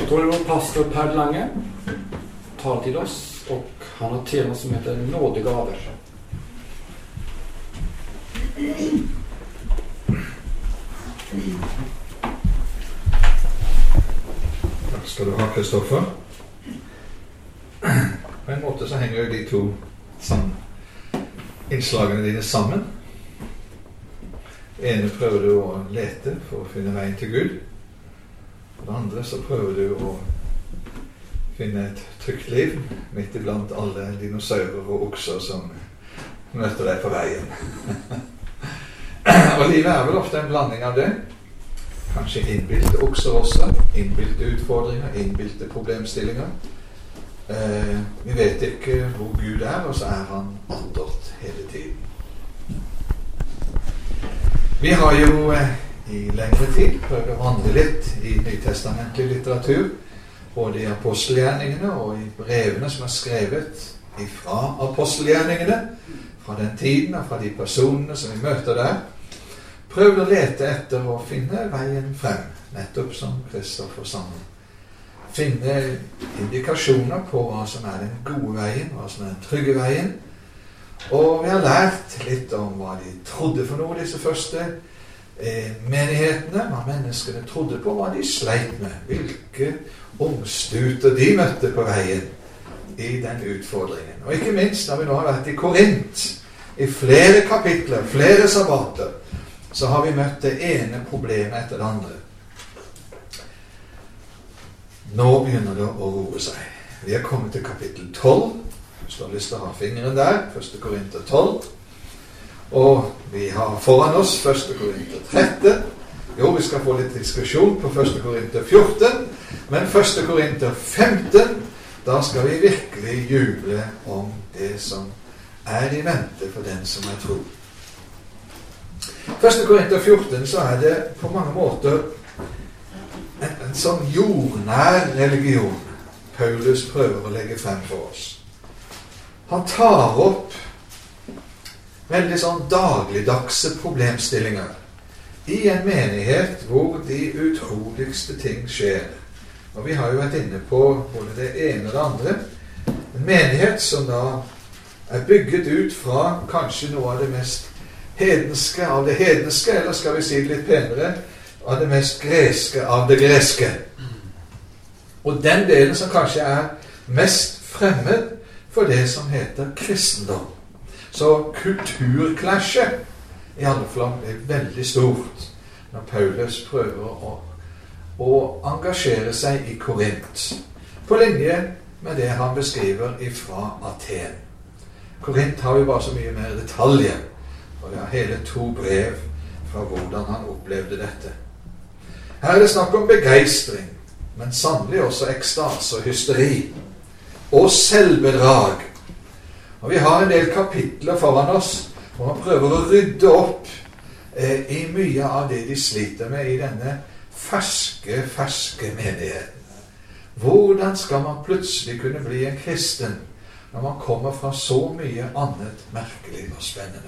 Då är det vår pastor Per Lange talar till oss och han har ett tema som heter nådegaver. Takk skal du ha, Kristoffer. På en måte så henger jo de to innslagene dine sammen. Det ene prøver du å lete for å finne veien til Gud. Og det andre så prøver du å finne et trygt liv midt iblant alle dinosaurer og okser som møter deg på veien. Og livet er vel ofte en blanding av det. Kanskje innbilte okser også, innbilte utfordringer, innbilte problemstillinger. Vi vet ikke hvor Gud er, og så er han andret hele tiden. Vi har jo i lengre tid prøvd å vandre litt i nytestamentlig litteratur, både i apostelgjerningene og i brevene som er skrevet fra apostelgjerningene, fra den tiden og fra de personene som vi møter der. Prøvd å lete etter å finne veien frem, nettopp som Kristoffer sammen. Finne indikasjoner på hva som er den gode veien, hva som er den trygge veien. Og vi har lært litt om hva de trodde for noe, disse første menighetene, hva menneskene trodde på, hva de sleit med, hvilke omstuter de møtte på veien i den utfordringen. Og ikke minst når vi nå har vært i Korint, i flere kapitler, flere sabbater, så har vi møtt det ene problemet etter det andre. Nå begynner det å roe seg. Vi er kommet til kapittel 12. Hvis du har lyst til å ha fingeren der, 1. Korinter 12. Og vi har foran oss 1. Korinter 13. Jo, vi skal få litt diskusjon på 1. Korinter 14. Men 1. Korinter 15, da skal vi virkelig juble om det som er i vente for den som er tro. 1. Korinter 14 så er det på mange måter en sånn jordnær religion Paulus prøver å legge frem for oss. Han tar opp veldig sånn dagligdagse problemstillinger i en menighet hvor de utroligste ting skjer. Og vi har jo vært inne på både det ene og det andre. En menighet som da er bygget ut fra kanskje noe av det mest hedenske av det hedenske, eller skal vi si det litt penere, av det mest greske av det greske. Og den delen som kanskje er mest fremmed for det som heter kristendom. Så kulturklasjet i alle fall er veldig stort når Paulus prøver å engasjere seg i Korint, på linje med det han beskriver ifra Aten. Korint har jo bare så mye mer detaljer, og det er hele 2 brev fra hvordan han opplevde dette. Her er det snakk om begeistring, men sannelig også ekstase og hysteri, og selvbedrag. Og vi har en del kapitler foran oss, hvor man prøver å rydde opp i mye av det de sliter med i denne ferske menigheten. Hvordan skal man plutselig kunne bli en kristen når man kommer fra så mye annet merkelig og spennende?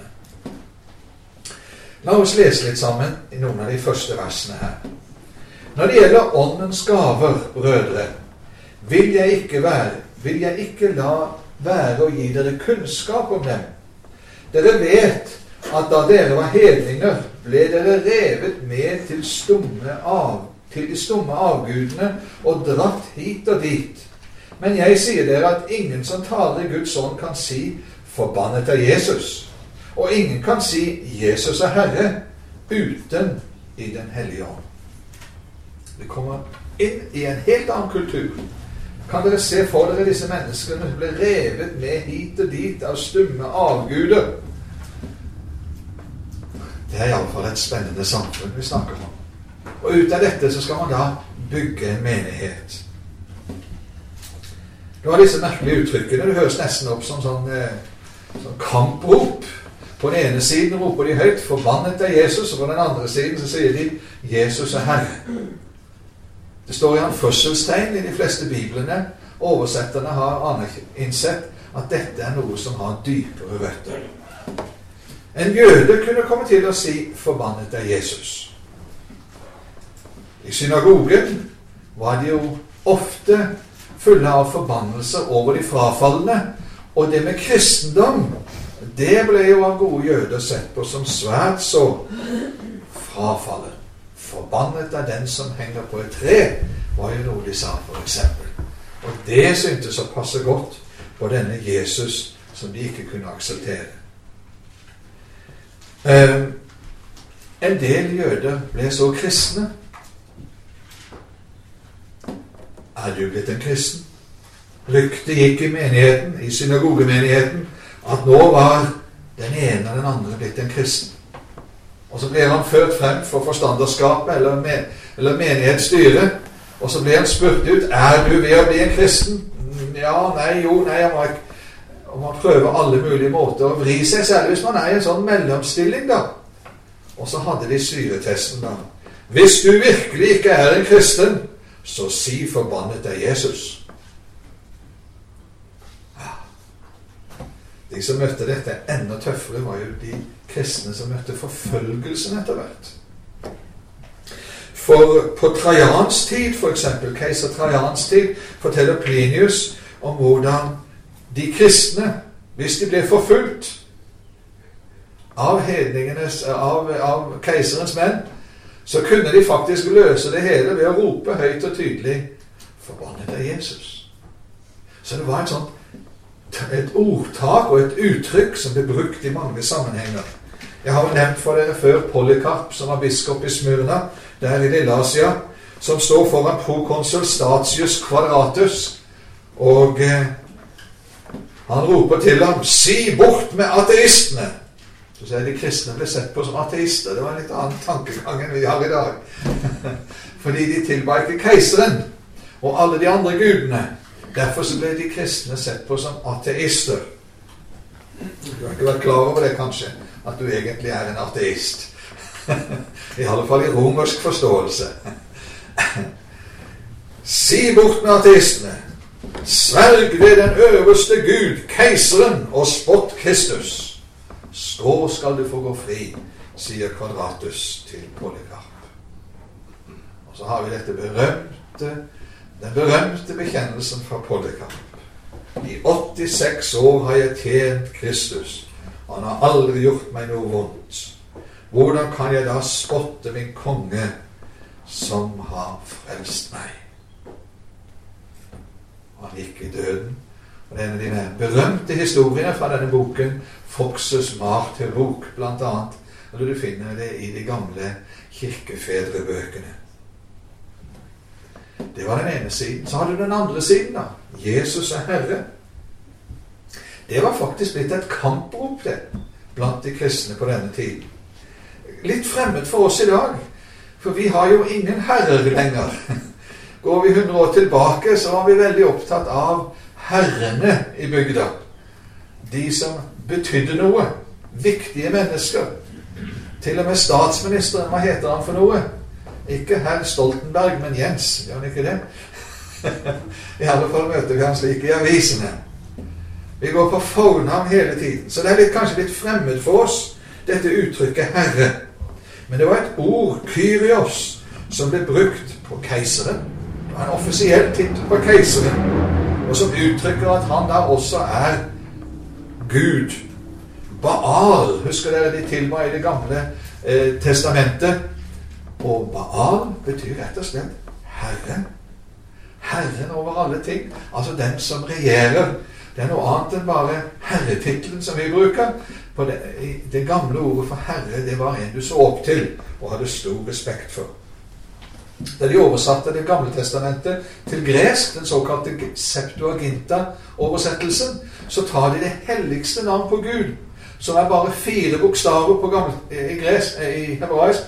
La oss lese litt sammen i noen av de første versene her. Når det gjelder åndens gaver, brødre, vil jeg ikke la være å gi dere kunnskap om dem. Dere vet at da dere var hedninger, ble dere revet med til de stumme avgudene og dratt hit og dit. Men jeg sier dere at ingen som taler i Guds ånd kan si forbannet er Jesus. Og ingen kan si Jesus er Herre uten i den hellige ånd. Vi kommer inn i en helt annen kultur. Kan dere se for dere disse menneskene som ble revet med hit og dit av stumme avguder? Det er i alle fall et spennende samfunn vi snakker om. Og ut av dette så skal man da bygge en menighet. Du har disse merkelige uttrykkene. Det høres nesten opp som sånn kamprop. På den ene siden roper de høyt, forbannet er Jesus, og på den andre siden så sier de, Jesus er Herre. Det står i anførselstegn i de fleste biblene. Oversetterne har innsett at dette er noe som har dypere røtter. En jøde kunne komme til å si, forbannet er Jesus. I synagogen var det jo ofte fulle av forbannelser over de frafallende, og det med kristendom, det ble jo av gode jøder sett på som svært så frafallet. Forbannet er den som henger på et tre, var jo noe de sa for eksempel. Og det syntes å passe godt på denne Jesus som de ikke kunne akseptere. En del jøder ble så kristne. Er du blitt en kristen? Ryktet gikk i menigheten, i synagogemenigheten, at nå var den ene og den andre blitt en kristen. Og så ble han ført frem for forstanderskapet eller menighetsstyret, og så ble han spurt ut, er du ved å bli en kristen? Ja, nei, jo, nei, og man prøver alle mulige måter å vri seg, særlig hvis man er i en sånn mellomstilling da. Og så hadde de syretesten da. Hvis du virkelig ikke er en kristen, så si forbannet er Jesus. De som møtte dette enda tøffere var jo de kristne som møtte forfølgelsen etter hvert. For på Trajans tid, for eksempel, keiser Trajans tid, forteller Plinius om hvordan de kristne, hvis de ble forfulgt av hedningenes, av keiserens menn, så kunne de faktisk løse det hele ved å rope høyt og tydelig, forbannet er Jesus. Så det var et ordtak og et uttrykk som ble brukt i mange sammenhenger. Jeg har jo nevnt for dere før Polycarp, som var biskop i Smyrna, der i Lille-Asia, som står foran prokonsul Statius Quadratus, og han roper til ham, si bort med ateistene! Så sier de kristne ble sett på som ateister. Det var en litt annen tankegang enn vi har i dag. Fordi de tilba ikke keiseren og alle de andre gudene. Derfor så ble de kristne sett på som ateister. Du har ikke vært klar over det kanskje, at du egentlig er en ateist. I alle fall i romersk forståelse. Si bort med ateistene. Sverg ved den øverste Gud, keiseren, og spott Kristus. Så skal du få gå fri, sier Quadratus til Polycarp. Og så har vi den berømte bekjennelsen fra Polycarp. I 86 år har jeg tjent Kristus. Han har aldri gjort meg noe vondt. Hvordan kan jeg da spotte min konge som har frelst meg? Han gikk i døden. Og det er en av de berømte historiene fra denne boken, Foxes martyrbok, blant annet. Og du finner det i de gamle kirkefedrebøkene. Det var den ene siden. Så har du den andre siden da. Jesus er Herre. Det var faktisk blitt et kamprop det, blant de kristne på denne tiden. Litt fremmed for oss i dag, for vi har jo ingen herrer lenger. Går vi 100 år tilbake, så var vi veldig opptatt av herrene i bygda. De som betydde noe. Viktige mennesker. Til og med statsministeren, hva heter han for noe? Ikke herr Stoltenberg, men Jens. Gjør han ikke det? I alle fall møter vi han slik i avisene. Vi går på fornavn hele tiden. Så det er kanskje litt fremmed for oss, dette uttrykket herre. Men det var et ord, Kyrios, som ble brukt på keiseren. Det var en offisiell tittel på keiseren, og som uttrykker at han da også er Gud. Baal, husker dere de tilba i det gamle testamentet? Og Baal betyr rett og slett Herre. Herren over alle ting. Altså den som regjerer. Det er noe annet enn bare herretitlen som vi bruker. For det gamle ordet for herre, det var en du så opp til og hadde stor respekt for. Da de oversatte det gamle testamentet til gresk, den såkalte Septuaginta-oversettelsen, så tar de det helligste navn på Gud, som er bare 4 bokstaver på i hebraisk,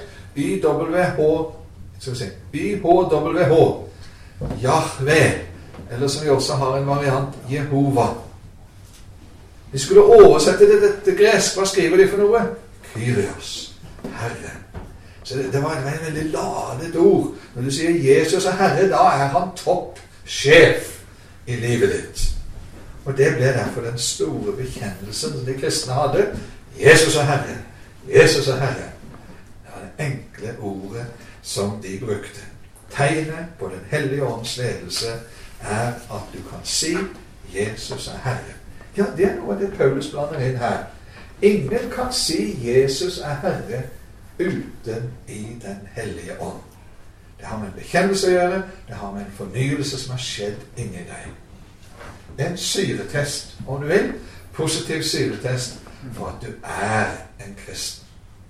YHWH, Yahweh, eller som vi også har en variant, Jehova. De skulle oversette det gresk. Hva skriver de for noe? Kyrios, Herre. Så det var et veldig ladet ord. Når du sier Jesus er Herre, da er han toppsjef i livet ditt. Og det ble derfor den store bekjennelsen som de kristne hadde. Jesus er Herre. Jesus er Herre. Det var det enkle ordet som de brukte. Tegnet på den hellige ånds ledelse er at du kan si Jesus er Herre. Ja, det er noe av det Paulus blander inn her. Ingen kan si Jesus er Herre uten i den hellige ånd. Det har med en bekjennelse å gjøre, det har med en fornyelse som har skjedd inni deg. En syretest, om du vil, positiv syretest for at du er en kristen.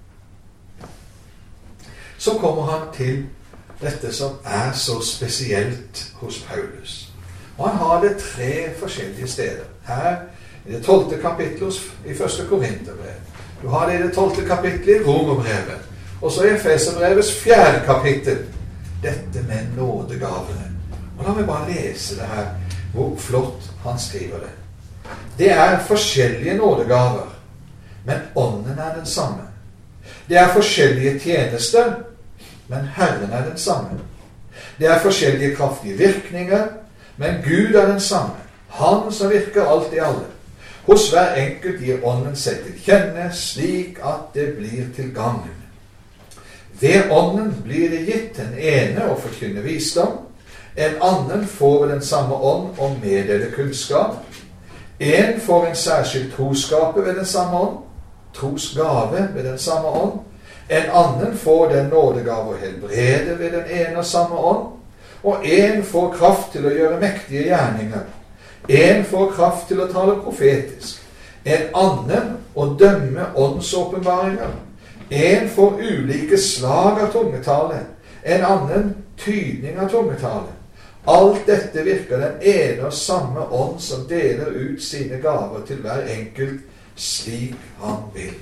Så kommer han til dette som er så spesielt hos Paulus. Og han har det 3 forskjellige steder. Her i det 12. kapittelet i 1. Korinterbrev. Du har det i det 12. kapittelet i Romerbrevet. Og så i Efeserbrevets 4. kapittel. Dette med nådegavene. Og la meg bare lese det her, hvor flott han skriver det. Det er forskjellige nådegaver, men ånden er den samme. Det er forskjellige tjenester, men Herren er den samme. Det er forskjellige kraftige virkninger, men Gud er den samme. Han som virker alt i alle. Hos hver enkelt gir ånden seg til kjenne, slik at det blir til gagn. Ved ånden blir det gitt den ene å forkynne visdom, en annen får ved den samme ånd å meddele kunnskap, en får en særskilt trosgave ved den samme ånd, trosgave ved den samme ånd, en annen får den nådegave å helbrede ved den ene og samme ånd, og en får kraft til å gjøre mektige gjerninger, en får kraft til å tale profetisk, en annen å dømme åndsåpenbaringer, en får ulike slag av tungetale, en annen tydning av tungetale. Alt dette virker den ene og samme ånd som deler ut sine gaver til hver enkelt slik han vil.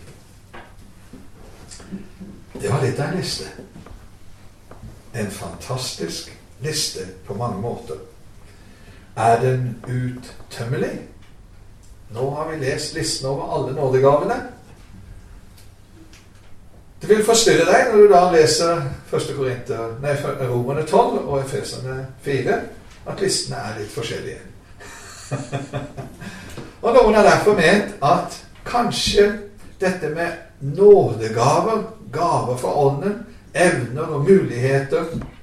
Det var litt av en liste. En fantastisk liste på mange måter. Er den uttømmelig? Nå har vi lest listen over alle nådegavene. Det vil forstyrre deg når du da leser Romerne 12 og Efeserne 4, at listene er litt forskjellige. Og noen har derfor ment at kanskje dette med nådegaver, gaver fra ånden, evner og muligheter,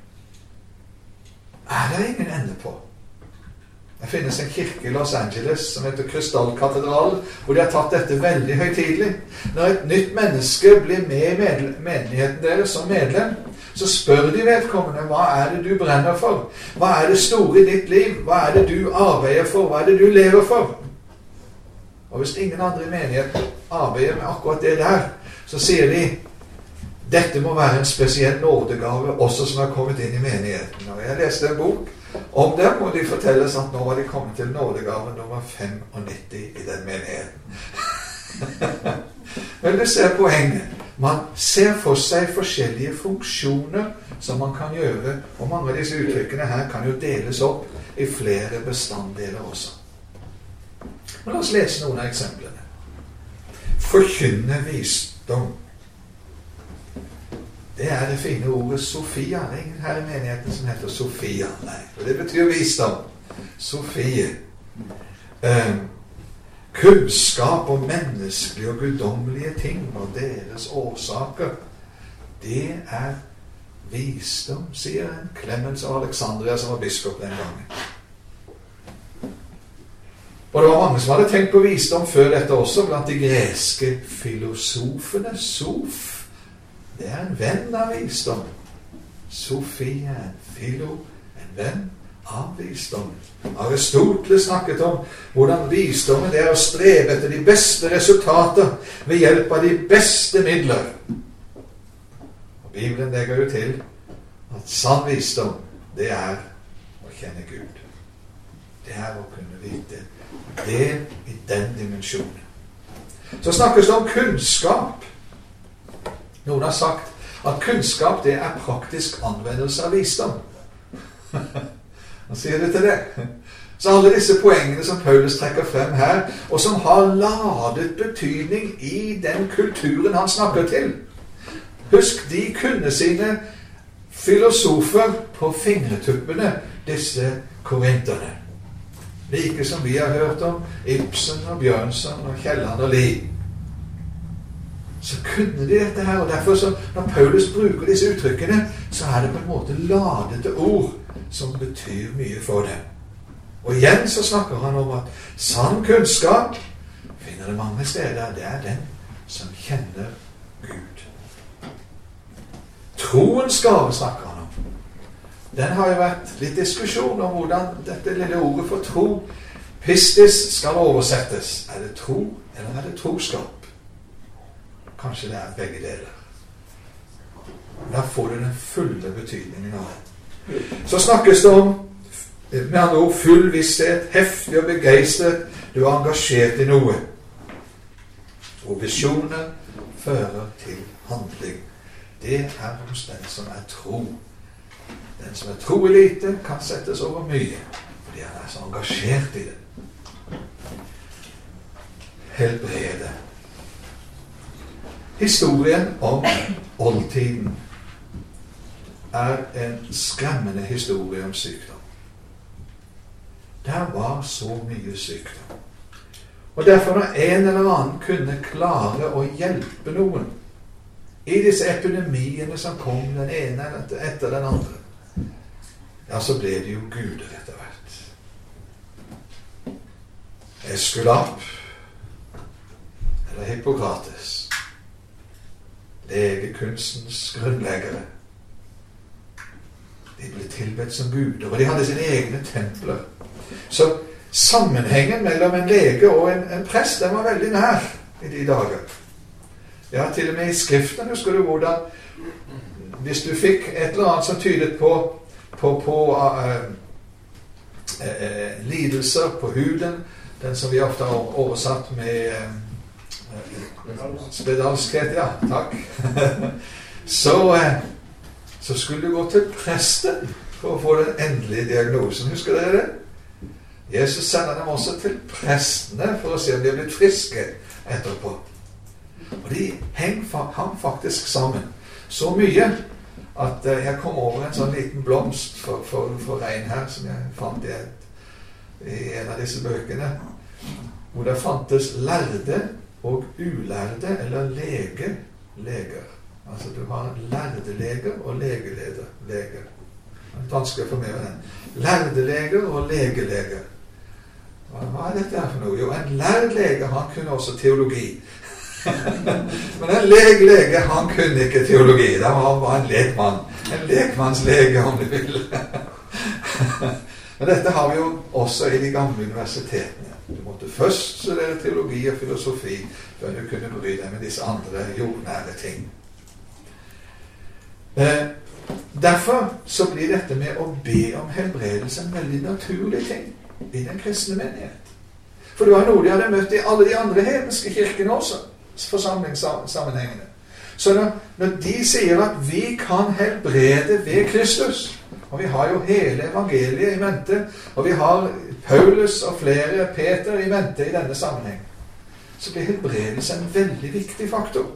er det ingen ende på. Det finnes en kirke i Los Angeles som heter Krystallkatedralen, hvor de har tatt dette veldig høytidelig. Når et nytt menneske blir med i menigheten deres som medlem, så spør de vedkommende, hva er det du brenner for? Hva er det store i ditt liv? Hva er det du arbeider for? Hva er det du lever for? Og hvis ingen andre i menigheten arbeider med akkurat det der, så sier de, dette må være en spesiell nådegave også som har kommet inn i menigheten. Og jeg leste en bok om dem, og de fortelles at nå var de kommet til nådegave nummer 95 i den menigheten. Men du ser poenget. Man ser for seg forskjellige funksjoner som man kan gjøre, og mange av disse uttrykkene her kan jo deles opp i flere bestanddeler også. Men la oss lese noen av eksemplene. Forkynne visdom. Det er det fine ordet Sofia. Det er ingen her i menigheten som heter Sofia. Nei, og det betyr visdom. Sofie. Kunnskap om menneskelige og guddommelige ting og deres årsaker. Det er visdom, sier en Clemens av Alexandria som var biskop den gangen. Og det var mange som hadde tenkt på visdom før dette også, blant de greske filosofene. Sof. Det er en venn av visdom. Sofie, en filo, en venn av visdom. Aristoteles snakket om hvordan visdommen er å strebe etter de beste resultater ved hjelp av de beste midler. Og Bibelen legger jo til at sann visdom, det er å kjenne Gud. Det er å kunne vite det i den dimensjonen. Så snakkes det om kunnskap. Noen har sagt at kunnskap, det er praktisk anvendelse av visdom. Hva sier du til det? Så alle disse poengene som Paulus trekker frem her, og som har ladet betydning i den kulturen han snakker til. Husk, de kunne sine filosofer på fingertuppene, disse korinterne. Like som vi har hørt om Ibsen og Bjørnson og Kielland og Lie. så kunne de dette her. Og derfor, så, når Paulus bruker disse uttrykkene, så er det på en måte ladete ord som betyr mye for dem. Og igjen så snakker han om at sann kunnskap finner det mange steder. Det er den som kjenner Gud. Troens gave snakker han om. Den har jo vært litt diskusjon om hvordan dette lille ordet for tro, pistis, skal oversettes. Er det tro, eller er det troskap? Kanskje det er begge deler. Da får du den fulle betydningen av det. Så snakkes det om, med andre ord, full visshet, heftig og begeistret. Du er engasjert i noe. Og visjoner fører til handling. Det er hos den som er tro. Den som er tro i lite, kan settes over mye, fordi han er så engasjert i det. Helbrede. Historien om oldtiden er en skremmende historie om sykdom. Der var så mye sykdom. Og derfor når en eller annen kunne klare å hjelpe noen i disse epidemiene som kom den ene etter den andre, ja, så ble det jo guder etter hvert. Eskulap eller Hippokrates, legekunstens grunnleggere, de ble tilbedt som guder, og de hadde sine egne templer. Så sammenhengen mellom en lege og en prest, den var veldig nær i de dager. Ja, til og med i skriften husker du hvordan, hvis du fikk et eller annet som tydet på lidelser på huden, den som vi ofte har oversatt med spedalskhet, ja, takk. Så skulle du gå til presten for å få den endelige diagnosen. Husker dere det? Jesus sender dem også til prestene for å se om de har blitt friske etterpå. Og de hang faktisk sammen så mye at jeg kom over en sånn liten blomst for regn her, som jeg fant i en av disse bøkene, hvor det fantes lærde og ulærde, eller leger. Altså du har lærde leger og leger. Det er vanskelig for meg med den. Lærde leger og legeleger. Hva er dette her for noe? Jo, en lærd lege, han kunne også teologi. Men en legelege, han kunne ikke teologi. Da var han bare en lekmann. En lekmannslege, om du vil. Men dette har vi jo også i de gamle universitetene. Du måtte først studere teologi og filosofi før du kunne bry deg med disse andre jordnære ting. Derfor så blir dette med å be om helbredelse en veldig naturlig ting i den kristne menighet. For det var noe de hadde møtt i alle de andre hedenske kirkene også, forsamlingssammenhengene. Så når de sier at vi kan helbrede ved Kristus, og vi har jo hele evangeliet i mente, og vi har Paulus og flere Peter i mente i denne sammenheng, så blir helbredelse en veldig viktig faktor.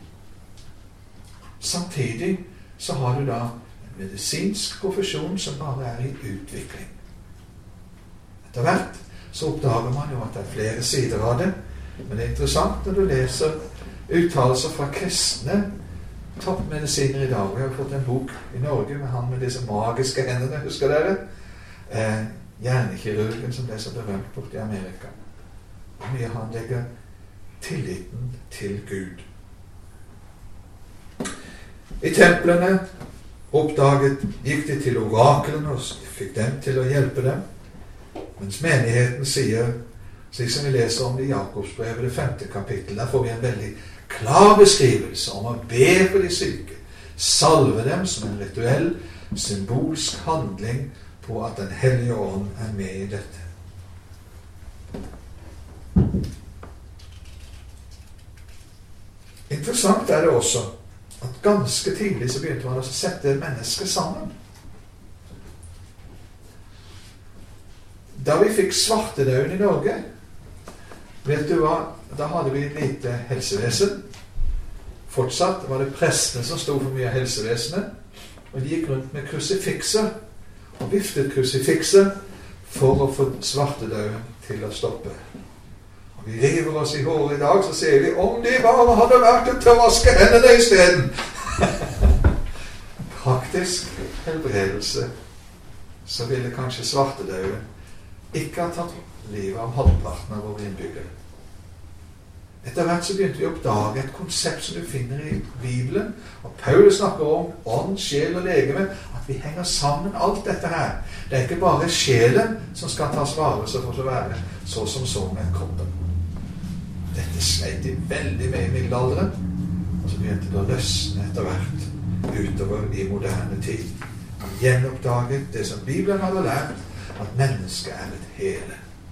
Samtidig så har du da en medisinsk profesjon som bare er i utvikling. Etter hvert så oppdager man jo at det er flere sider av det, men det er interessant når du leser uttalelser fra kristne toppmedisiner i dag. Vi har fått en bok i Norge med han med disse magiske hendene, husker dere? Hjernekirurgen som ble så berømt bort i Amerika. Hvor mye han legger tilliten til Gud. I templene gikk de til oraklene og fikk dem til å hjelpe dem, mens menigheten sier, slik som vi leser om det i Jakobsbrevet, det 5. kapittel, der får vi en veldig klar beskrivelse om å be for de syke, salve dem som en rituell, symbolsk handling på at den hellige ånd er med i dette. Interessant er det også at ganske tidlig så begynte man å sette mennesker sammen. Da vi fikk svartedauden i Norge, vet du hva, da hadde vi lite helsevesen. Fortsatt var det prestene som stod for mye av helsevesenet, og de gikk rundt med krusifikser og viftet krusifikser for å få svartedauden til å stoppe. Og vi river oss i håret i dag, så sier vi om de bare hadde vært til å vaske hendene i stedet. Praktisk helbredelse, så ville kanskje svartedauden ikke ha tatt livet av halvparten av våre innbyggere. Etter hvert så begynte vi å oppdage et konsept som du finner i Bibelen, og Paulus snakker om ånd, sjel og legeme, at vi henger sammen alt dette her. Det er ikke bare sjelen som skal tas vare for å være så som så med kroppen. Dette sleit de veldig med i middelalderen, og så begynte det å løsne etter hvert utover i moderne tid. Han gjenoppdaget det som Bibelen hadde lært, at mennesket er et hele.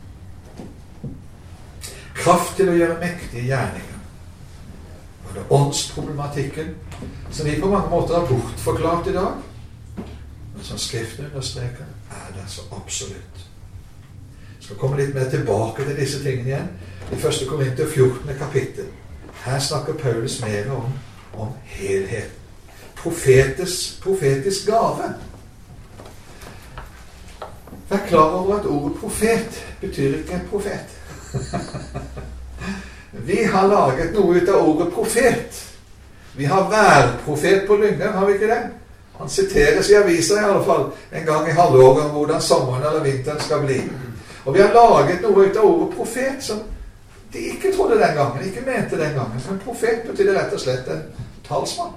Kraft til å gjøre mektige gjerninger. Og det er åndsproblematikken, som vi på mange måter har bortforklart i dag, men som Skriften understreker, er det så absolutt. Jeg skal komme litt mer tilbake til disse tingene igjen i 1. Korinter 14. kapittel. Her snakker Paulus mer om helhet. Profetisk gave. Vær klar over at ordet profet betyr ikke profet. Vi har laget noe ut av ordet profet. Vi har værprofet på Lyngør, har vi ikke det? Han siteres i aviser i alle fall en gang i halvåret om hvordan sommeren eller vinteren skal bli. Og vi har laget noe ut av ordet profet som de ikke trodde den gangen, ikke mente den gangen. Men profet betyr rett og slett en talsmann.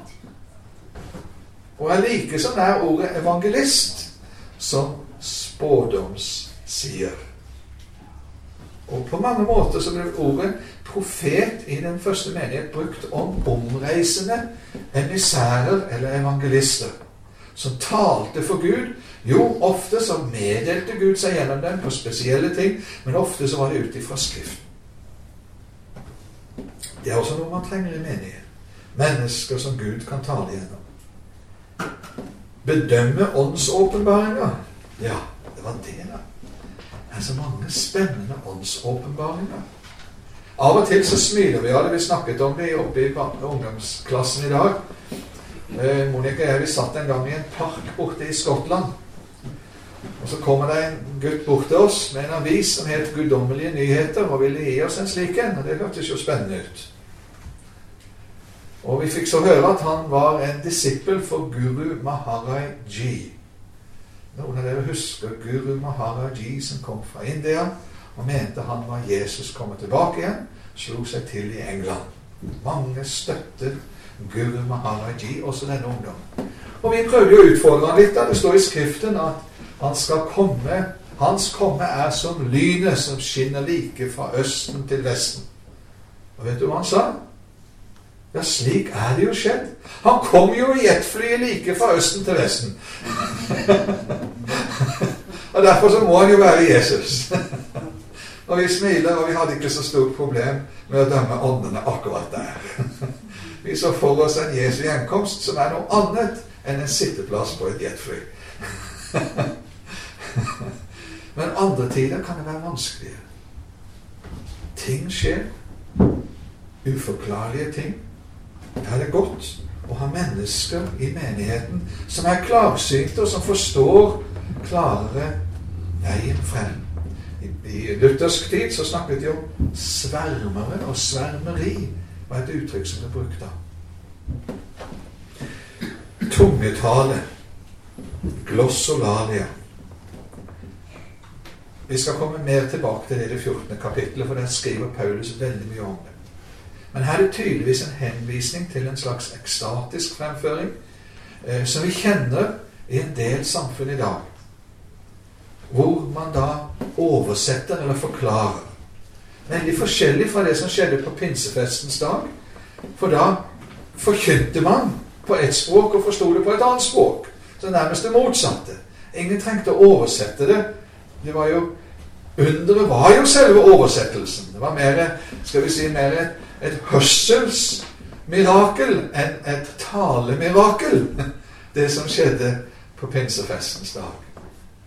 Og er like som er ordet evangelist som spådomssier. Og på mange måter så ble ordet profet i den første menighet brukt om omreisende emissærer eller evangelister, som talte for Gud. Jo, ofte så meddelte Gud seg gjennom dem på spesielle ting, men ofte så var det ut ifra Skriften. Det er også noe man trenger i menighet. Mennesker som Gud kan tale gjennom. Bedømme åndsåpenbaringer. Ja, det var det da. Det er så mange spennende åndsåpenbaringer. Av og til så smiler vi av det. Vi snakket om det oppe i ungdomsklassen i dag. Monika og jeg, vi satt en gang i en park borte i Skottland. Og så kommer det en gutt bort til oss med en avis som het Guddommelige nyheter, og ville gi oss en slik en, og det hørtes jo spennende ut. Og vi fikk så høre at han var en disippel for Guru Maharaj Ji. Noen av dere husker Guru Maharaj Ji, som kom fra India og mente han var Jesus kommet tilbake igjen, slo seg til i England. Mange støttet Guru Maharaj Ji, også denne ungdommen. Og vi prøvde jo å utfordre han litt, da det står i Skriften at han skal komme, hans komme er som lynet som skinner like fra østen til vesten. Og vet du hva han sa? Ja, slik er det jo skjedd. Han kom jo i jetflyet like fra østen til vesten. Og derfor så må han jo være Jesus. Og vi smiler, og vi hadde ikke så stort problem med å dømme åndene akkurat der. Vi så for oss en Jesu gjenkomst som er noe annet enn en sitteplass på et jetfly. Men andre tider kan det være vanskeligere. Ting skjer. Uforklarlige ting. Da er det godt å ha mennesker i menigheten som er klarsynte og som forstår klarere veien frem. I luthersk tid så snakket de om svermere, og svermeri var et uttrykk som ble brukt da. Tungetale, glossolalia. Vi skal komme mer tilbake til det i det 14. kapittelet, for der skriver Paulus veldig mye om det. Men her er det tydeligvis en henvisning til en slags ekstatisk fremføring, som vi kjenner i en del samfunn i dag, hvor man da oversetter eller forklarer. Veldig forskjellig fra det som skjedde på pinsefestens dag, for da forkynte man på et språk og forstod det på et annet språk, så nærmest det motsatte. Ingen trengte å oversette det. Det var jo, underet var jo selve oversettelsen. Det var mer, skal vi si, mer et hørselsmirakel enn et talemirakel, det som skjedde på pinsefestens dag.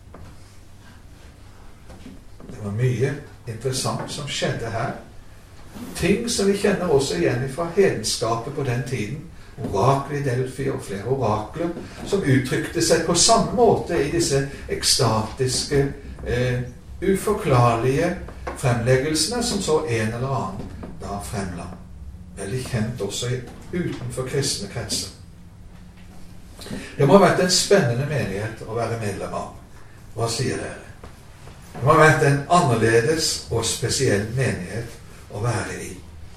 Det var mye interessant som skjedde her. Ting som vi kjenner også igjen fra hedenskapet på den tiden. Orakler i Delphi og flere orakler som uttrykte seg på samme måte i disse ekstatiske, uforklarlige fremleggelsene som så en eller annen da fremla. Veldig kjent også utenfor kristne kretser. Det må ha vært en spennende menighet å være medlem av. Hva sier dere? Det må ha vært en annerledes og spesiell menighet å være i.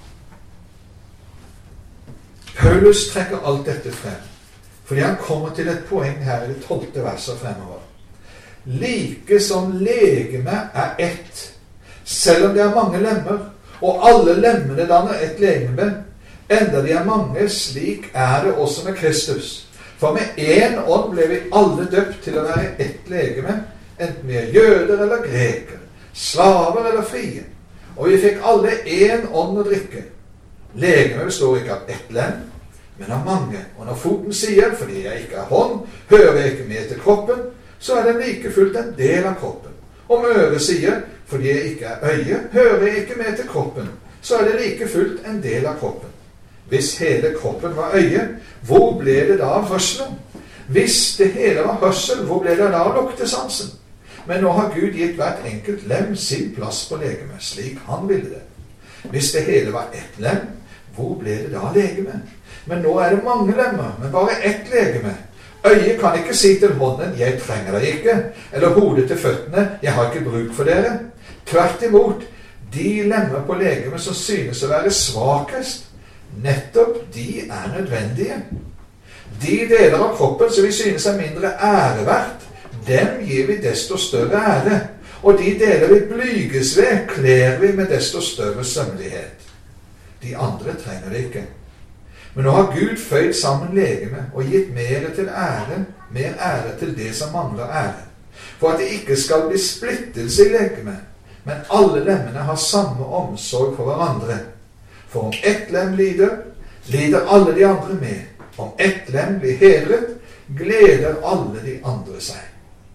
Paulus trekker alt dette frem, fordi han kommer til et poeng her i det 12. verset fremover. Like som legeme er ett, selv om det er mange lemmer, og alle lemmene danner ett legeme, enda de er mange, slik er det også med Kristus. For med én ånd ble vi alle døpt til å være ett legeme, enten vi er jøder eller grekere, slaver eller frie. Og vi fikk alle én ånd å drikke. Legemet består ikke av ett lem, men av mange. Og når foten sier, fordi jeg ikke er hånd, hører jeg ikke med til kroppen, så er den like fullt en del av kroppen. Om øret sier, fordi jeg ikke er øye, hører jeg ikke med til kroppen, så er det like fullt en del av kroppen. Hvis hele kroppen var øye, hvor ble det da av hørselen? Hvis det hele var hørsel, hvor ble det da av luktesansen? Men nå har Gud gitt hvert enkelt lem sin plass på legemet, slik han ville det. Hvis det hele var ett lem, hvor ble det da legeme? Men nå er det mange lemmer, men bare ett legeme. Øyet kan ikke si til hånden, jeg trenger deg ikke, eller hodet til føttene, jeg har ikke bruk for dere. Tvert imot, de lemmer på legemet som synes å være svakest, nettopp de er nødvendige. De deler av kroppen som vi synes er mindre æreverdt, dem gir vi desto større ære, og de deler vi blyges ved, kler vi med desto større sømmelighet. De andre trenger det ikke. Men nå har Gud føyd sammen legeme og gitt mer ære til det som mangler ære, for at det ikke skal bli splittelse i legemet, men alle lemmene har samme omsorg for hverandre. For om ett lem lider, lider alle de andre med. Om ett lem blir hedret, gleder alle de andre seg.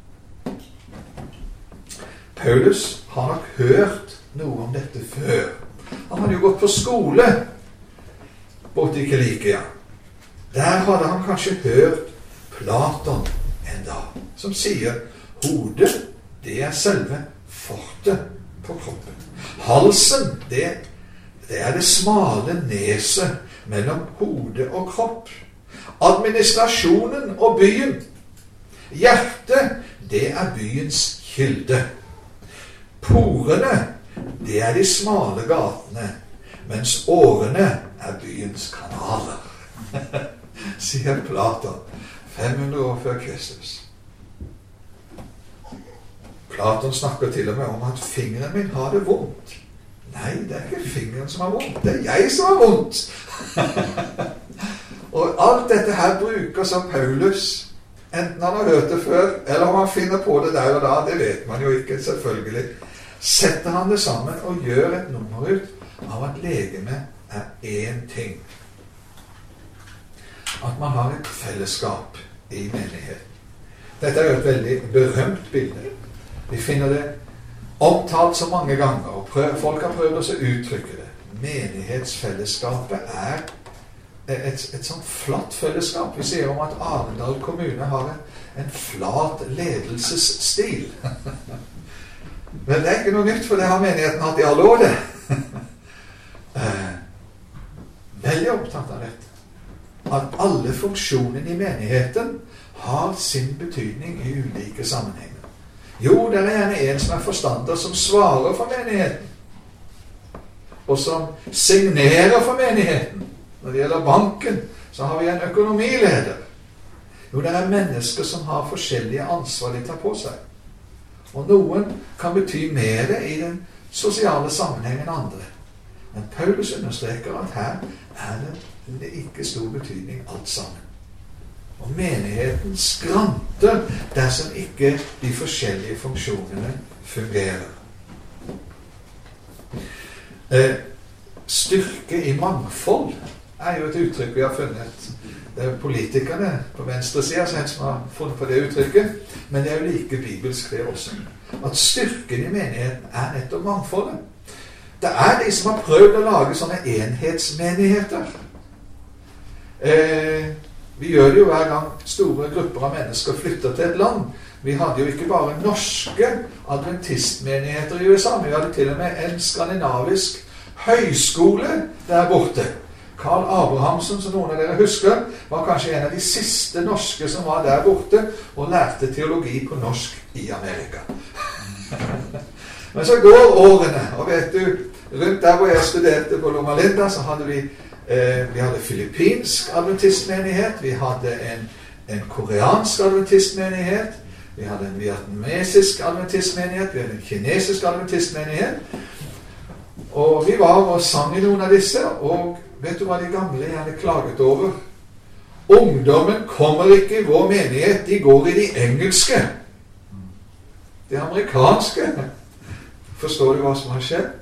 Paulus har nok hørt noe om dette før. Han hadde jo gått på skole borte i Kilikia. Der hadde han kanskje hørt Platon en dag, som sier hodet, det er selve fortet på kroppen. Halsen, det er det smale neset mellom hode og kropp. Administrasjonen og byen. Hjertet, det er byens kilde. Porene, det er de smale gatene, mens årene er byens kanaler. Sier Platon, 500 år før Kristus. Platon snakker til og med om at fingeren min har det vondt. Nei, det er ikke fingeren som har vondt, det er jeg som har vondt. Og alt dette her bruker som Paulus, enten han har hørt det før, eller om han finner på det der og da, det vet man jo ikke selvfølgelig. Setter han det sammen og gjør et nummer ut av at legeme er én ting. At man har et fellesskap i menigheten. Dette er jo et veldig berømt bilde. Vi finner det omtalt så mange ganger, og folk har prøvd å uttrykke det. Menighetsfellesskapet er et sånt flatt fellesskap. Vi sier om at Arendal kommune har en flat ledelsesstil. Men det er ikke noe nytt, for det har menigheten hatt i alle år, det. Veldig opptatt av dette. At alle funksjonene i menigheten har sin betydning i ulike sammenhenger. Jo, det er gjerne en som er forstander, som svarer for menigheten, og som signerer for menigheten. Når det gjelder banken, så har vi en økonomileder. Jo, det er mennesker som har forskjellige ansvar de tar på seg. Og noen kan bety mer i den sosiale sammenhengen enn andre. Men Paulus understreker at her er det ikke stor betydning alt sammen. Og menigheten skranter dersom ikke de forskjellige funksjonene fungerer. Styrke i mangfold er jo et uttrykk vi har funnet. Det er politikerne på venstre siden som har funnet på det uttrykket, men det er jo like bibelsk det også. At styrken i menigheten er nettopp mangfoldet. Det er de som har prøvd å lage sånne enhetsmenigheter. Vi gjør det jo hver gang store grupper av mennesker flytter til et land. Vi hadde jo ikke bare norske adventistmenigheter i USA, vi hadde til og med en skandinavisk høyskole der borte. Carl Abrahamsen, som noen av dere husker, var kanskje en av de siste norske som var der borte og lærte teologi på norsk i Amerika. Men så går årene, og vet du, rundt der hvor jeg studerte på Loma Linda, så hadde vi hadde filippinsk adventistmenighet, vi hadde en koreansk adventistmenighet, vi hadde en vietnamesisk adventistmenighet, vi hadde en kinesisk adventistmenighet, og vi var og sang i noen av disse, og vet du hva de gamle gjerne klaget over? Ungdommen kommer ikke i vår menighet, de går i de engelske. De amerikanske. Forstår du hva som har skjedd?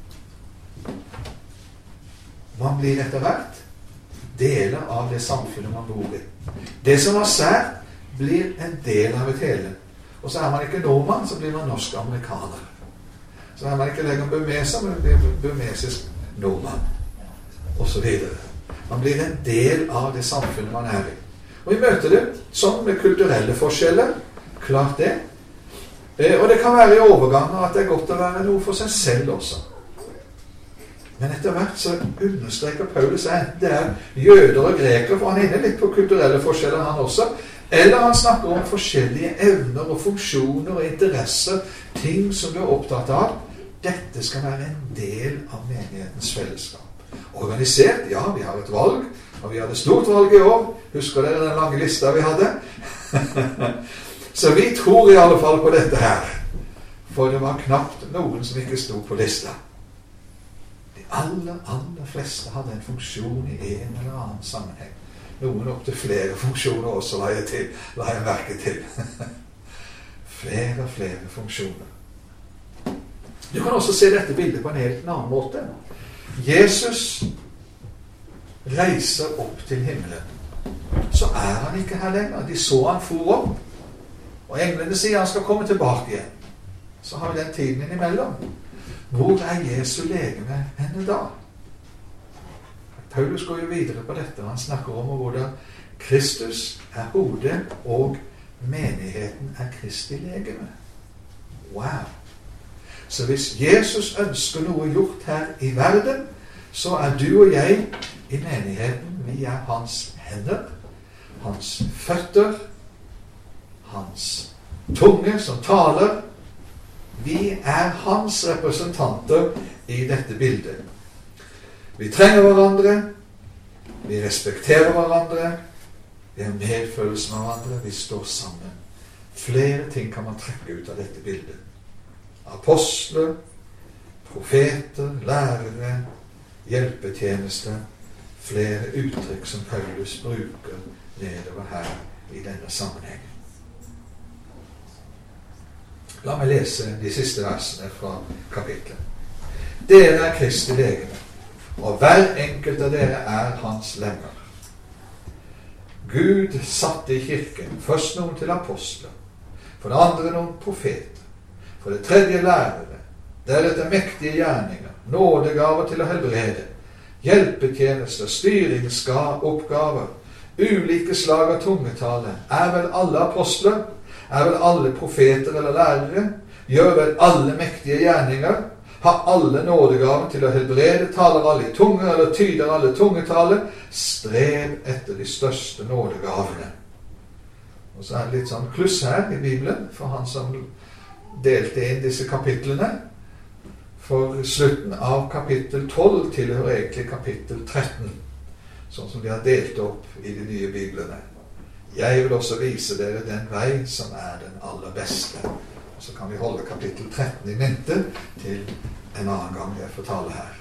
Man blir etter hvert deler av det samfunnet man bor i. Det som var sært, blir en del av et hele. Og så er man ikke nordmann, så blir man norsk-amerikaner. Så er man ikke lenger burmeser, men blir burmesisk nordmann. Og så videre. Man blir en del av det samfunnet man er i. Og vi møter det sånn med kulturelle forskjeller. Klart det. Og det kan være i overganger at det er godt å være noe for seg selv også. Men etter hvert så understreker Paulus enten det er jøder og grekere, for han er inne litt på kulturelle forskjeller han også, eller han snakker om forskjellige evner og funksjoner og interesser, ting som du er opptatt av. Dette skal være en del av menighetens fellesskap. Organisert, ja, vi har et valg, og vi hadde stort valg i år. Husker dere den lange lista vi hadde? Så vi tror i alle fall på dette her, for det var knapt noen som ikke sto på lista. De aller fleste hadde en funksjon i en eller annen sammenheng. Noen opp til flere funksjoner også, la jeg merke til. Flere funksjoner. Du kan også se dette bildet på en helt annen måte. Jesus reiser opp til himmelen. Så er han ikke her lenger. De så han for opp. Og englene sier han skal komme tilbake igjen. Så har vi den tiden innimellom. Hvor er Jesu legeme henne da? Paulus går jo videre på dette. Han snakker om hvordan Kristus er hodet, og menigheten er Kristi legeme. Wow! Så hvis Jesus ønsker noe gjort her i verden, så er du og jeg i menigheten. Vi er hans hender, hans føtter, hans tunge som taler. Vi er hans representanter i dette bildet. Vi trenger hverandre, vi respekterer hverandre, vi har medfølelse med hverandre, vi står sammen. Flere ting kan man trekke ut av dette bildet. Apostler, profeter, lærere, hjelpetjenester, flere uttrykk som Paulus bruker nedover her i denne sammenhengen. La meg lese de siste versene fra kapitlet. Dere er Kristi legeme, og hver enkelt av dere er hans lemmer. Gud satte i kirken først noen til apostler, for det andre noen profeter, for det tredje lærere, deretter mektige gjerninger, nådegaver til å helbrede, hjelpetjenester, styringsoppgaver, ulike slag av tungetale. Er vel alle apostler? Er vel alle profeter eller lærere? Gjør vel alle mektige gjerninger? Har alle nådegaven til å helbrede? Taler alle i tunger eller tyder alle tungetale? Strev etter de største nådegavene. Og så er det litt sånn kluss her i Bibelen for han som delte inn disse kapitlene. For slutten av kapittel 12 tilhører egentlig kapittel 13, sånn som de har delt opp i de nye biblene. Jeg vil også vise dere den vei som er den aller beste. Og så kan vi holde kapittel 13 i mente til en annen gang jeg får tale her.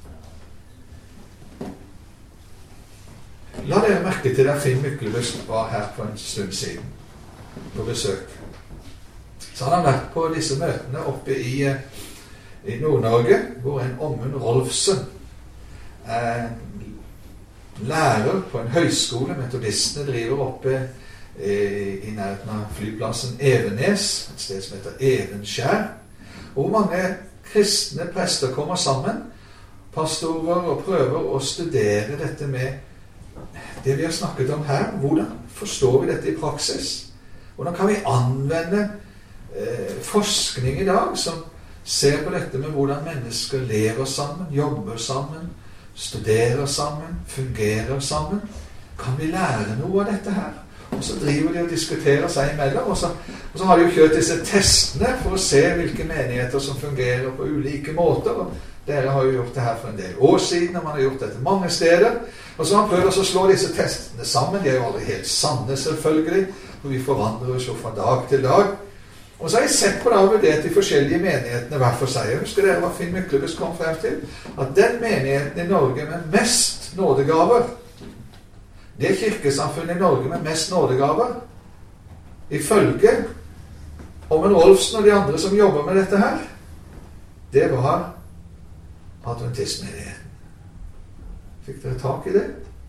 La dere merke til at Finn Myklebust var her for en stund siden på besøk. Så hadde han vært på disse møtene oppe i Nord-Norge, hvor en Åmund Rolfsen er lærer på en høyskole. Metodistene driver oppe i nærheten av flyplassen Evenes, et sted som heter Evenskjær, hvor mange kristne prester kommer sammen, pastorer, og prøver å studere dette med det vi har snakket om her. Hvordan forstår vi dette i praksis? Hvordan kan vi anvende forskning i dag som ser på dette med hvordan mennesker lever sammen, jobber sammen, studerer sammen, fungerer sammen? Kan vi lære noe av dette her? Og så driver de og diskuterer seg imellom, og så har de jo kjørt disse testene for å se hvilke menigheter som fungerer på ulike måter. Og dere har jo gjort det her for en del år siden, og man har gjort dette mange steder. Og så har man prøvd å slå disse testene sammen. De er jo aldri helt sanne, selvfølgelig, for vi forandrer oss jo fra dag til dag. Og så har jeg sett på det og vurdert de forskjellige menighetene hver for seg. Jeg husker dere hva Finn Myklebust kom frem til? At den menigheten i Norge med mest nådegaver, det kirkesamfunnet i Norge med mest nådegaver, ifølge Ommen Rolfsen og de andre som jobber med dette her, det var adventistmenigheten. Fikk dere tak i det?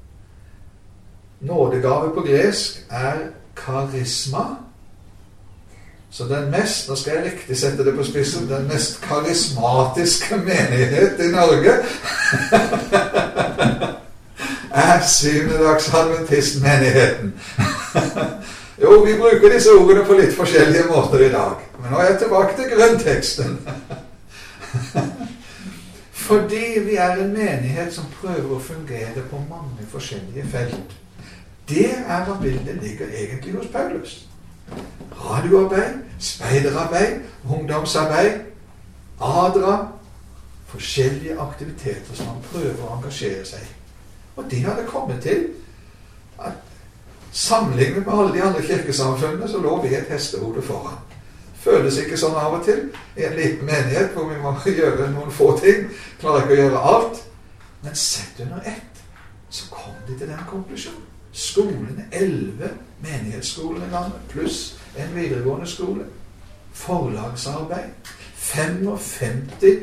Nådegave på gresk er karisma. Så den mest, nå skal jeg riktig sette det på spissen, den mest karismatiske menighet i Norge er syvendedags adventistmenigheten. Jo, vi bruker disse ordene på litt forskjellige måter i dag. Men nå er jeg tilbake til grunnteksten. Fordi vi er en menighet som prøver å fungere på mange forskjellige felt. Det er hva bildet ligger egentlig hos Paulus. Radioarbeid, speiderarbeid, ungdomsarbeid, adra, forskjellige aktiviteter som man prøver å engasjere seg i. Og de hadde kommet til at sammenlignet med alle de andre kirkesamfunnene så lå vi et hestehode foran. Føles ikke sånn av og til i en liten menighet hvor vi må gjøre noen få ting, klarer ikke å gjøre alt. Men sett under ett, så kom de til den konklusjonen. Skolene, 11 menighetsskoler i landet, pluss en videregående skole, forlagsarbeid, 55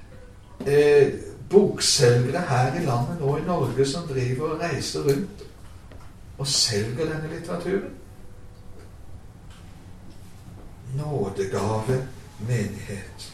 bokselgere her i landet nå i Norge som driver og reiser rundt og selger denne litteraturen. Nådegave menighet.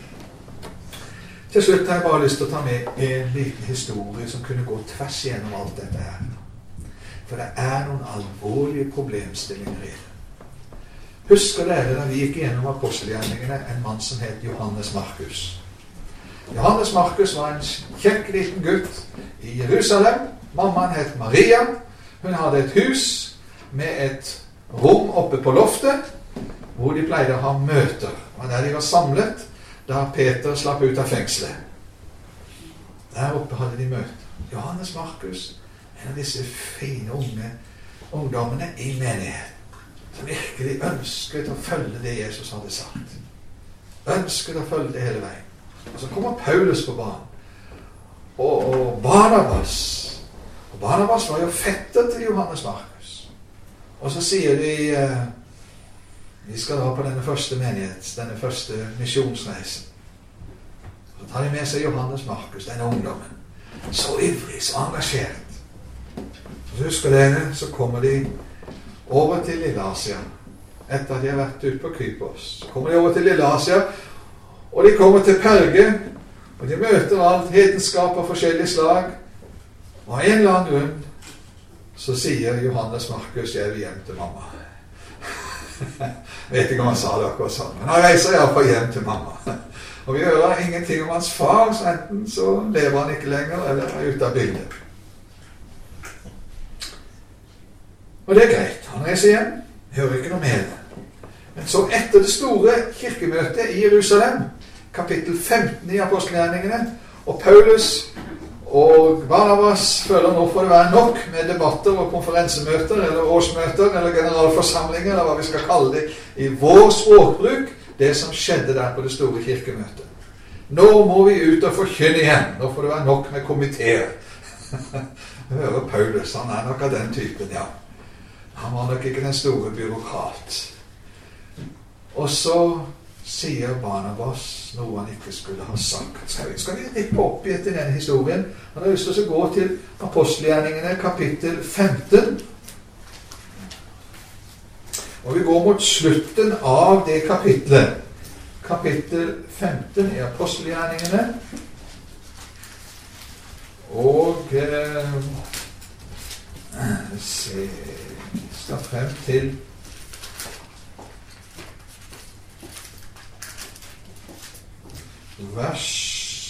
Til slutt har jeg bare lyst til å ta med en liten historie som kunne gå tvers gjennom alt dette her. For det er noen alvorlige problemstillinger i det. Husker dere da vi gikk gjennom apostelgjerningene en mann som het Johannes Markus? Johannes Markus var en kjekk liten gutt i Jerusalem. Mammaen het Maria. Hun hadde et hus med et rom oppe på loftet, hvor de pleide å ha møter. Og der de var samlet da Peter slapp ut av fengselet. Der oppe hadde de møter. Johannes Markus, en av disse fine unge ungdommene i menigheten, som virkelig ønsket å følge det Jesus hadde sagt. Ønsket å følge det hele veien. Og så kommer Paulus på banen. Og Barnabas. Og Barnabas var jo fetter til Johannes Markus. Og så sier de vi skal dra på denne første menighet, denne første misjonsreisen. Så tar de med seg Johannes Markus, denne ungdommen. Så ivrig, så engasjert. Så husker dere, så kommer de over til Lille Asia. Etter at de har vært ute på Kypros. Så kommer de over til Lille Asia, og de kommer til Perge, og de møter alt hedenskap av forskjellige slag. Og av en eller annen grunn så sier Johannes Markus, jeg vil hjem til mamma. Jeg vet ikke om han sa det akkurat sånn, men han reiser i hvert fall hjem til mamma. Og vi hører ingenting om hans far, så enten så lever han ikke lenger, eller er ute av bildet. Og det er greit, han reiser hjem, hører ikke noe mer. Men så etter det store kirkemøtet i Jerusalem, kapittel 15 i apostelgjerningene, og Paulus og Barnabas føler nå får det være nok med debatter og konferensemøter, eller årsmøter, eller generalforsamlinger, eller hva vi skal kalle det i vår språkbruk, det som skjedde der på det store kirkemøtet. Nå må vi ut og forkynne igjen, nå får det være nok med komiteer. Hører Paulus, han er nok av den typen, ja. Han var nok ikke den store byråkrat. Og så sier Barnabas noe han ikke skulle ha sagt. Skal vi rippe opp i etter denne historien? Han har lyst til å gå til apostelgjerningene, kapittel 15. Og vi går mot slutten av det kapitlet. Kapittel 15 i apostelgjerningene. Og skal frem til vers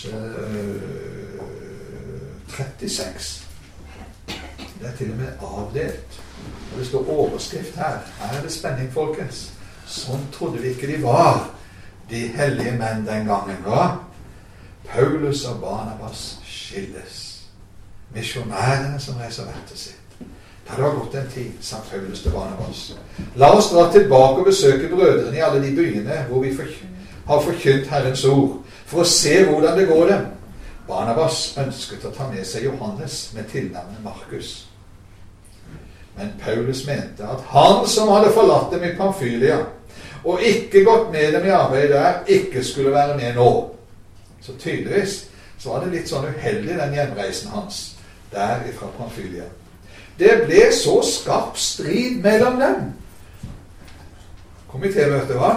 36. Det er til og med avdelt. Og det står overskrift her. Her er det spenning, folkens. Sånn trodde vi ikke de var, de hellige menn den gangen. Hva? Paulus og Barnabas skilles. Misjonærene som reiser hvert til sitt. Det har gått en tid, sa Paulus til Barnabas. La oss dra tilbake og besøke brødrene i alle de byene hvor vi har forkynt Herrens ord, for å se hvordan det går dem. Barnabas ønsket å ta med seg Johannes med tilnavnet Markus. Men Paulus mente at han som hadde forlatt dem i Pamfylia, og ikke gått med dem i arbeid der, ikke skulle være med nå. Så tydeligvis så var det litt sånn uheldig den hjemreisen hans, der fra Pamfylia. Det ble så skarp strid mellom dem. Komitémøte, hva?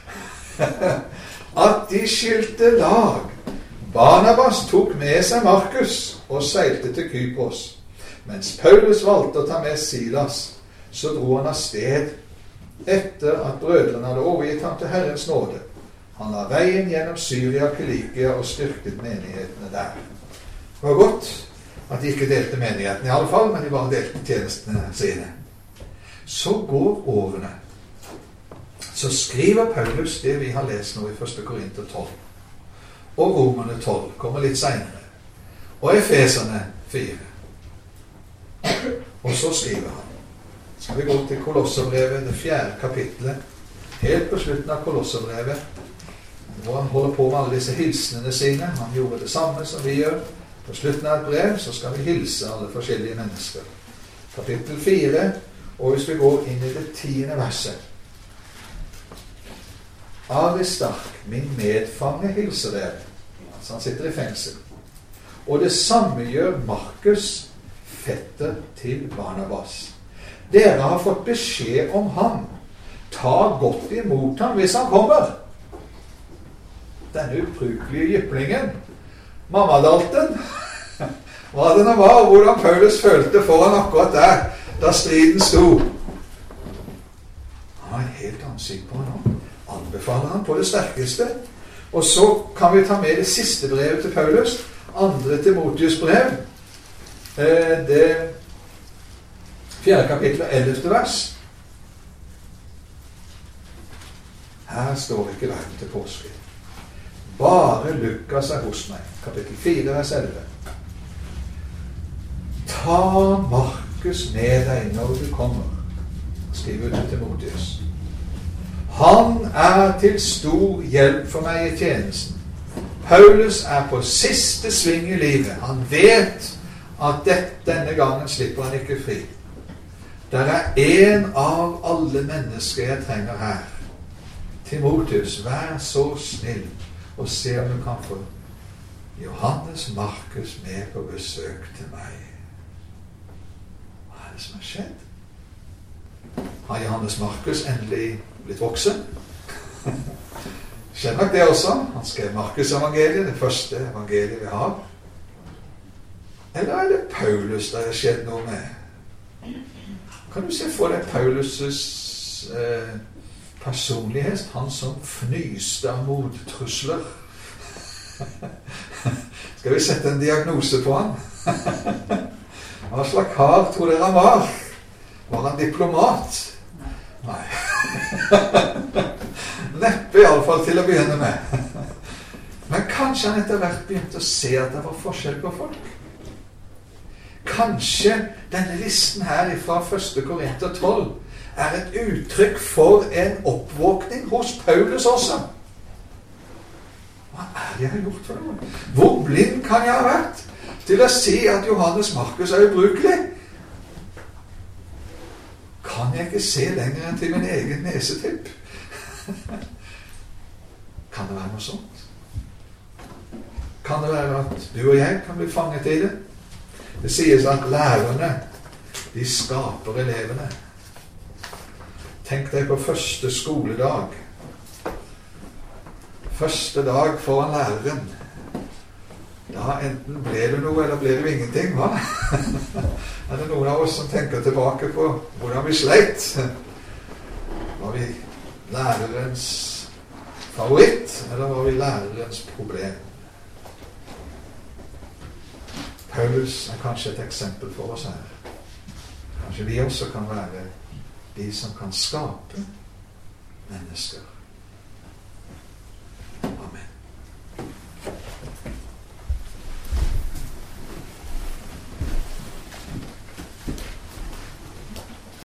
At de skilte lag. Barnabas tok med seg Markus og seilte til Kypros. Mens Paulus valgte å ta med Silas, så dro han av sted etter at brødrene hadde overgitt ham til Herrens nåde. Han la veien gjennom Syria og Kilikia og styrket menighetene der. Det var godt at de ikke delte menigheten i alle fall, men de bare delte tjenestene sine. Så går årene. Så skriver Paulus det vi har lest nå i 1. Korinter 12. Og Romerne 12 kommer litt senere. Og Efeserne 4. Og så skriver han. Skal vi gå til Kolosserbrevet, det 4. kapitlet, helt på slutten av Kolosserbrevet, hvor han holder på med alle disse hilsnene sine. Han gjorde det samme som vi gjør. På slutten av et brev så skal vi hilse alle forskjellige mennesker. Kapittel 4, og hvis vi går inn i det 10. verset. Aristark, min medfange, hilser dere. Altså han sitter i fengsel. Og det samme gjør Markus, fetter til Barnabas. Dere har fått beskjed om ham. Ta godt imot ham hvis han kommer. Denne ubrukelige jyplingen, mammadalten, hva det nå var, hvordan Paulus følte foran akkurat der, da striden sto. Han har en helt annen syn på ham. Anbefaler han på det sterkeste. Og så kan vi ta med det siste brevet til Paulus, 2. Timotheus brev, det 4. kapittel 11. vers. Her står ikke verden til påske. Bare Lukas er hos meg. Kapittel 4, vers 11. Ta Markus med deg når du kommer, skriver du til Timotheus. Han er til stor hjelp for meg i tjenesten. Paulus er på siste sving i livet. Han vet at denne gangen slipper han ikke fri. Der er en av alle mennesker jeg trenger her. Timotheus, vær så snill og se om du kan få Johannes Markus med på besøk til meg. Hva er det som har skjedd? Har Johannes Markus endelig blitt voksen? Skjønner nok det også. Han skrev Markus evangeliet, det første evangeliet vi har. Eller er det Paulus der har skjedd noe med? Kan du se for deg Paulus' personlighet, han som fnyste av mottrusler? Skal vi sette en diagnose på han? Hva slags kar tror dere han var? Var han diplomat? Nei. Neppe i alle fall til å begynne med. Men kanskje han etter hvert begynte å se at det var forskjell på folk. Kanskje denne listen her fra 1. Korinter 12 er et uttrykk for en oppvåkning hos Paulus også. Hva er det jeg har gjort for noe? Hvor blind kan jeg ha vært til å si at Johannes Markus er ubrukelig? Kan jeg ikke se lenger enn til min egen nesetipp? Kan det være noe sånt? Kan det være at du og jeg kan bli fanget i det? Det sies at lærerne, de skaper elevene. Tenk deg på første skoledag. Første dag foran læreren. Da enten ble det noe, eller ble det jo ingenting, hva? Er det noen av oss som tenker tilbake på hvordan vi sleit? Var vi lærerens favoritt, eller var vi lærerens problem? Paulus er kanskje et eksempel for oss her. Kanskje vi også kan være de som kan skape mennesker.